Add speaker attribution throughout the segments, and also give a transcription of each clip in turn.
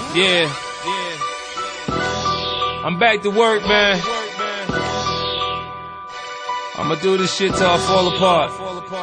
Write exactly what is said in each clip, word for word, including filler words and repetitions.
Speaker 1: Yeah. I'm back to work, man. I'ma do this shit till I fall apart.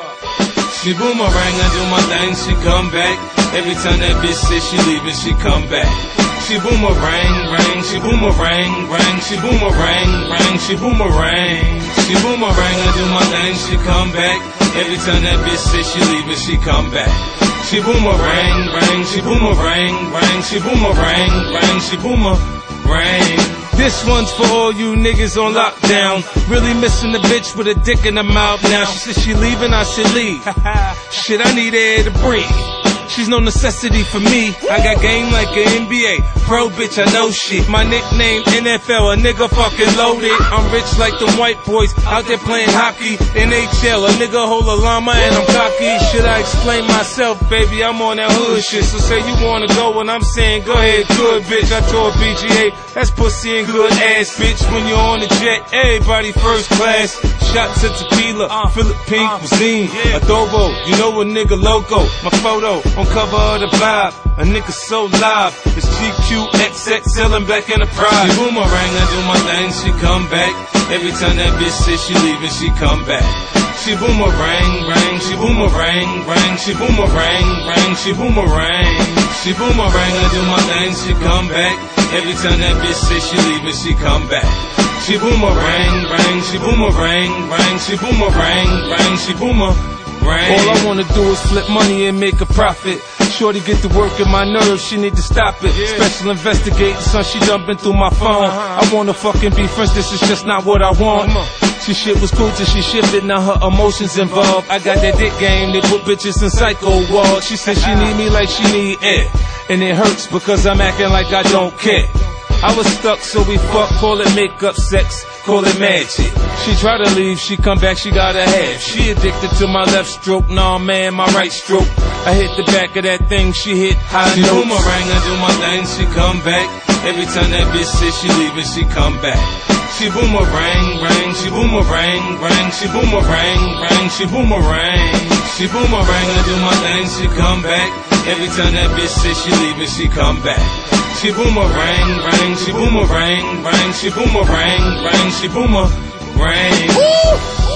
Speaker 1: She boomerang, I do my thing, she come back. Every time that bitch says she leaving, she come back. She boomerang, rang, she boomerang, rang, she boomerang, rang, she boomerang. She boomerang, I do my thing, she come back. Every time that bitch says she leaving, she come back. She boomerang, rang, she boomerang, rang, she boomerang, rang, she boomerang. This one's for all you niggas on lockdown. Really missing the bitch with a dick in her mouth now. She said she leaving, I should leave. Shit, I need air to breathe. She's no necessity for me. I got game like an N B A pro, bitch, I know shit. My nickname N F L, a nigga fucking loaded. I'm rich like them white boys out there playing hockey. N H L, a nigga hold a llama and I'm cocky. Should I explain myself, baby? I'm on that hood shit. So say you wanna go and I'm saying go ahead, good bitch. I told B G A, that's pussy and good ass, bitch. When you're on the jet, everybody first class. Shots of tequila, uh, Philippine uh, cuisine, yeah. Adobo, you know a nigga loco. My photo on cover of the vibe, a nigga so live. It's G Q X X selling black enterprise. She boomerang, I do my thing, she come back. Every time that bitch says she leaving, she come back. She boomerang, rang, she boomerang, rang, she boomerang, rang, she boomerang. She boomerang, I do my thing, she come back. Every time that bitch says she leaving, she come back. She boomerang, rang, she boomerang, rang, she boomerang, rang, she boomerang. All I wanna do is flip money and make a profit. Shorty get to work in my nerves, she need to stop it. Yeah. Special investigating, son, she jumping through my phone. Uh-huh. I wanna fucking be friends, this is just not what I want. She shit was cool till she shifted, now her emotions involved. I got that dick game, they put bitches in psycho wards. She said she need me like she need air, and it hurts because I'm acting like I don't care. I was stuck, so we fuck, call it makeup sex, call it magic. She try to leave, she come back, she got a half. She addicted to my left stroke, nah man, my right stroke. I hit the back of that thing, she hit high notes. She boomerang, I do my thing, she come back. Every time that bitch says she leaving, she come back. She boomerang, rang, she boomerang, rang, she boomerang, rang, she boomerang. She boomerang, I do my thing, she come back. Every time that bitch says she leaving, she come back. She boomerang, rang, she boomerang, rang, she boomerang, rang, she boomerang. Woo!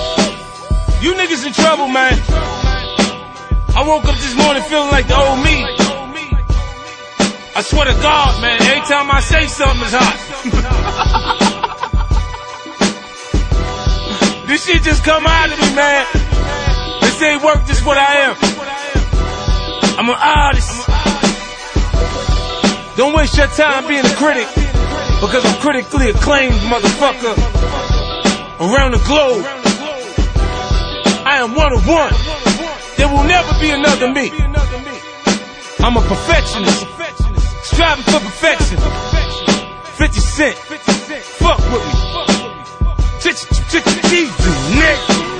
Speaker 1: You niggas in trouble, man. I woke up this morning feeling like the old me. I swear to God, man, every time I say something is hot. This shit just come out of me, man. This ain't work, this what I am. I'm an artist. Don't waste your time being a critic, because I'm critically acclaimed, motherfucker, around the globe. I am one of one. There will never be another me. I'm a perfectionist, striving for perfection. fifty cent, fuck with me. Ch-ch-ch-ch-ch-ch, next.